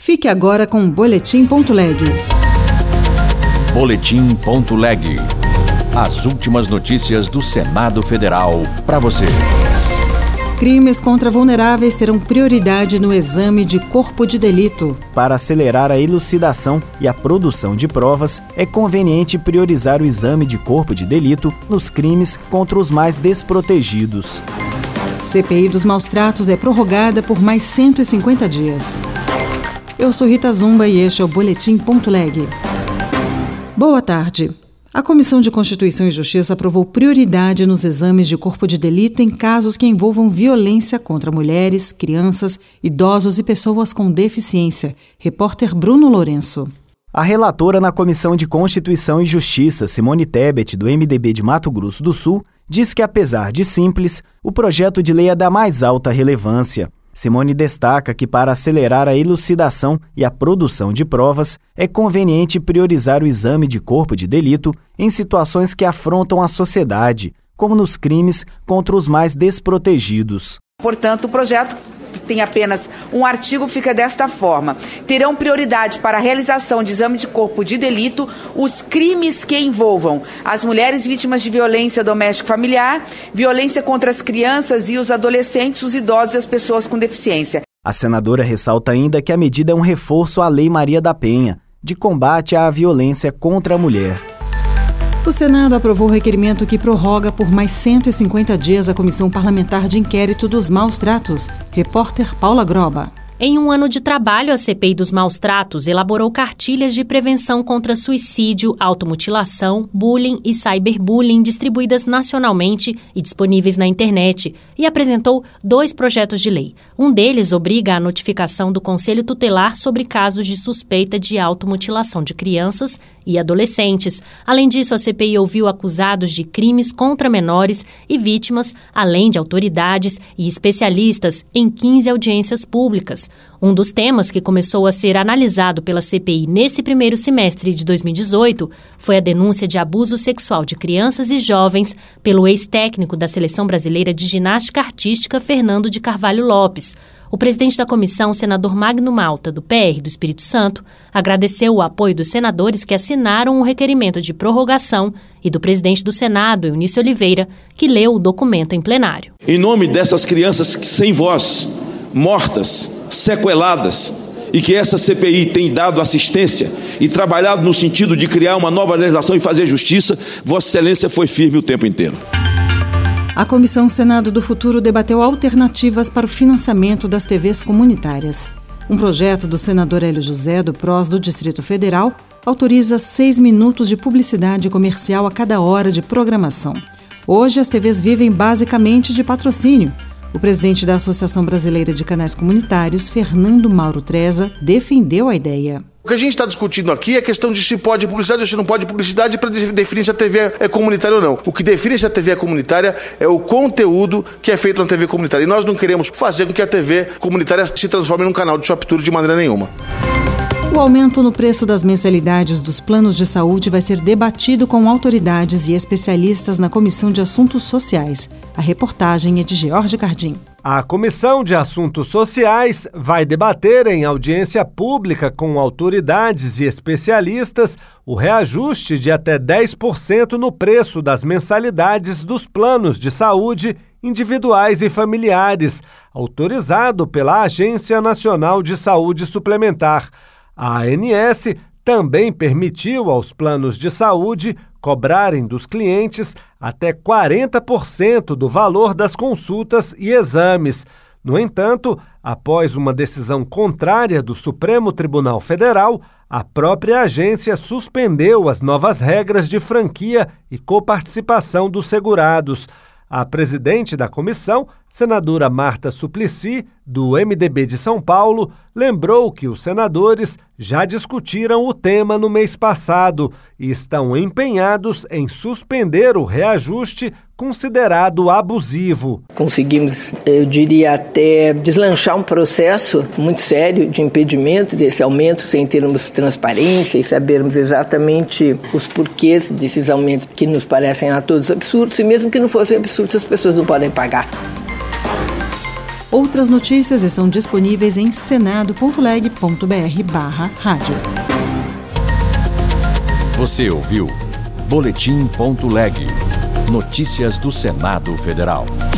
Fique agora com o Boletim.leg. Boletim.leg. As últimas notícias do Senado Federal para você. Crimes contra vulneráveis terão prioridade no exame de corpo de delito. Para acelerar a elucidação e a produção de provas, é conveniente priorizar o exame de corpo de delito nos crimes contra os mais desprotegidos. CPI dos maus-tratos é prorrogada por mais 150 dias. Eu sou Rita Zumba e este é o Boletim.leg. Boa tarde. A Comissão de Constituição e Justiça aprovou prioridade nos exames de corpo de delito em casos que envolvam violência contra mulheres, crianças, idosos e pessoas com deficiência. Repórter Bruno Lourenço. A relatora na Comissão de Constituição e Justiça, Simone Tebet, do MDB de Mato Grosso do Sul, diz que, apesar de simples, o projeto de lei é da mais alta relevância. Simone destaca que, para acelerar a elucidação e a produção de provas, é conveniente priorizar o exame de corpo de delito em situações que afrontam a sociedade, como nos crimes contra os mais desprotegidos. Portanto, o projeto tem apenas um artigo, fica desta forma: terão prioridade para a realização de exame de corpo de delito os crimes que envolvam as mulheres vítimas de violência doméstica e familiar, violência contra as crianças e os adolescentes, os idosos e as pessoas com deficiência. A senadora ressalta ainda que a medida é um reforço à Lei Maria da Penha, de combate à violência contra a mulher. O Senado aprovou o requerimento que prorroga por mais 150 dias a Comissão Parlamentar de Inquérito dos Maus-Tratos. Repórter Paula Groba. Em um ano de trabalho, a CPI dos maus-tratos elaborou cartilhas de prevenção contra suicídio, automutilação, bullying e cyberbullying distribuídas nacionalmente e disponíveis na internet e apresentou 2 projetos de lei. Um deles obriga a notificação do Conselho Tutelar sobre casos de suspeita de automutilação de crianças e adolescentes. Além disso, a CPI ouviu acusados de crimes contra menores e vítimas, além de autoridades e especialistas, em 15 audiências públicas. Um dos temas que começou a ser analisado pela CPI nesse primeiro semestre de 2018 foi a denúncia de abuso sexual de crianças e jovens pelo ex-técnico da Seleção Brasileira de Ginástica Artística, Fernando de Carvalho Lopes. O presidente da comissão, senador Magno Malta, do PR do Espírito Santo, agradeceu o apoio dos senadores que assinaram o requerimento de prorrogação e do presidente do Senado, Eunício Oliveira, que leu o documento em plenário. Em nome dessas crianças sem voz, mortas, sequeladas, e que essa CPI tem dado assistência e trabalhado no sentido de criar uma nova legislação e fazer justiça, Vossa Excelência foi firme o tempo inteiro. A Comissão Senado do Futuro debateu alternativas para o financiamento das TVs comunitárias. Um projeto do senador Hélio José, do PROS do Distrito Federal, autoriza 6 minutos de publicidade comercial a cada hora de programação. Hoje, as TVs vivem basicamente de patrocínio. O presidente da Associação Brasileira de Canais Comunitários, Fernando Mauro Treza, defendeu a ideia. O que a gente está discutindo aqui é a questão de se pode publicidade ou se não pode publicidade para definir se a TV é comunitária ou não. O que define se a TV é comunitária é o conteúdo que é feito na TV comunitária. E nós não queremos fazer com que a TV comunitária se transforme num canal de shop-tour de maneira nenhuma. O aumento no preço das mensalidades dos planos de saúde vai ser debatido com autoridades e especialistas na Comissão de Assuntos Sociais. A reportagem é de George Cardim. A Comissão de Assuntos Sociais vai debater em audiência pública com autoridades e especialistas o reajuste de até 10% no preço das mensalidades dos planos de saúde individuais e familiares, autorizado pela Agência Nacional de Saúde Suplementar. A ANS também permitiu aos planos de saúde cobrarem dos clientes até 40% do valor das consultas e exames. No entanto, após uma decisão contrária do Supremo Tribunal Federal, a própria agência suspendeu as novas regras de franquia e coparticipação dos segurados. A presidente da comissão, senadora Marta Suplicy, do MDB de São Paulo, lembrou que os senadores já discutiram o tema no mês passado e estão empenhados em suspender o reajuste considerado abusivo. Conseguimos, eu diria, até deslanchar um processo muito sério de impedimento desse aumento, sem termos transparência e sabermos exatamente os porquês desses aumentos que nos parecem a todos absurdos, e mesmo que não fossem absurdos, as pessoas não podem pagar. Outras notícias estão disponíveis em senado.leg.br/rádio. Você ouviu Boletim.leg. Notícias do Senado Federal.